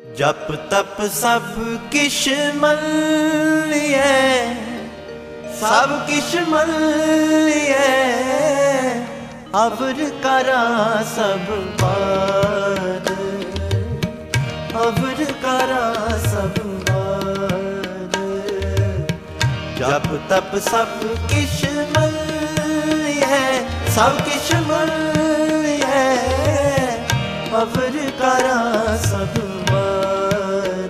जप तप सब किश मन लिये, सब किश मन लिये, अवर करा सब बार, अवर करा सब बार। जप तप सब किश मन लिये, सब किश मन लिये, अवर करा सब बार,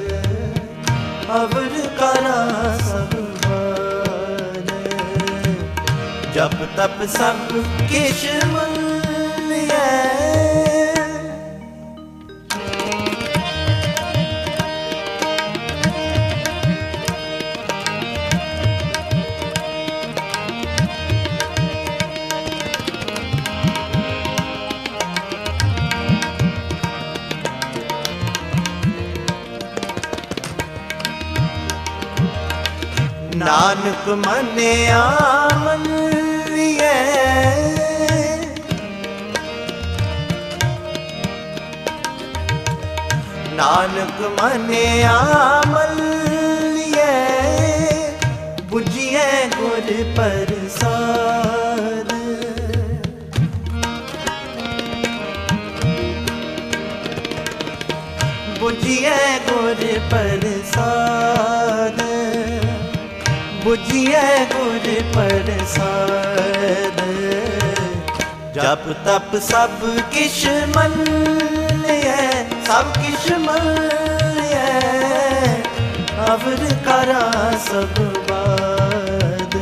अवर करा सब बार। जप तप सब किश मन लिये। नानक मनिया मन लिये, नानक मनिया मन लिये, बुझिए गुर प्रसाद, बुझिए गुर प्रसाद, बुझिए गुर प्रसाद। जप तप सब किश मन लिये, सब किश मन लिये, अवर करा सब बार,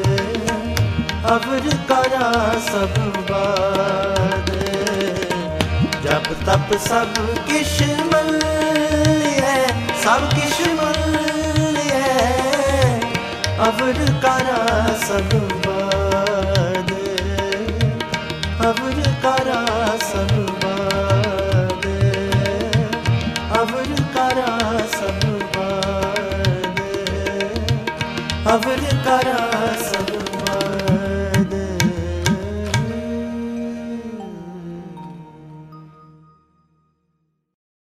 अवर करा सब बार। जप तप सब किश मन लिये, सब किश मन लिये, अवर करा सब